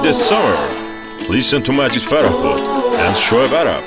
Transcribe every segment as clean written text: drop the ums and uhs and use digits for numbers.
this summer. Listen to Majid Farahpur and Shoaib Arab.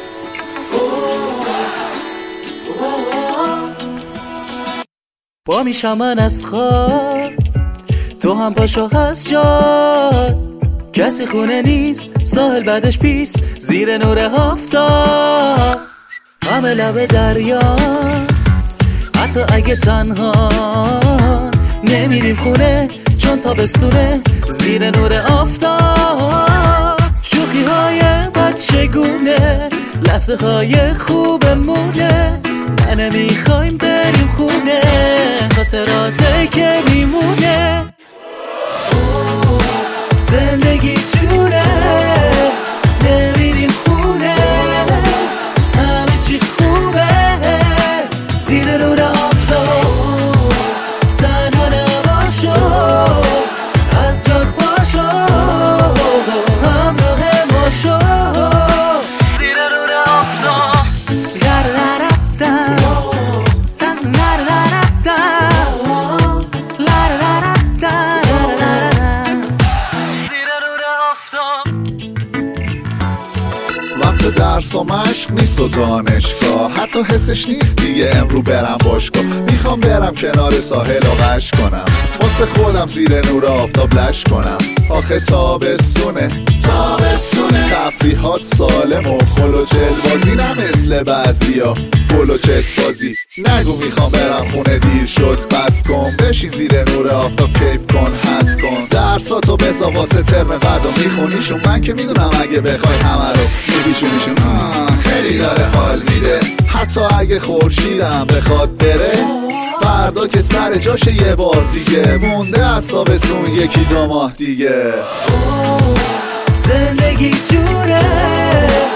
با میشم من از خواب تو هم پاشو هست جاد کسی خونه نیست ساحل بعدش پیس زیر نور آفتاب همه لب دریا حتی اگه تنها نمیریم خونه چون تابستونه زیر نور آفتاب شوخی های بچگونه لحظه های خوبمونه منه میخوایم بریم خونه خاطراته که میمونه زندگی جونه نمیریم خونه همه چی خوبه زیر نور آفتاب تنها نباشو از جاد باشو همراه ما شو زیر نور آفتاب وقت درس و مشق نیست و دانشگاه حتی حسش نیست دیگه امرو برم باشگاه میخوام برم کنار ساحل و غش کنم واسه خودم زیر نور آفتاب لش کنم آخه تابستونه تفریحات سالم و خل و جلبازی نه مثل بعضیا گل و چت بازی نگو میخوام برم خونه دیر شد بس کن بشین زیر نور آفتاب کیف کن حس کن درساتو بذار واسه ترم بعد و میخونیشون من که میدونم اگه بخوای همه رو میبیشونیشون خیلی داره حال میده حتی اگه خورشیدم بخواد بره فردا که سر جاشه یه بار دیگه مونده از تابستون یکی دو ماه دیگه زندگی جوره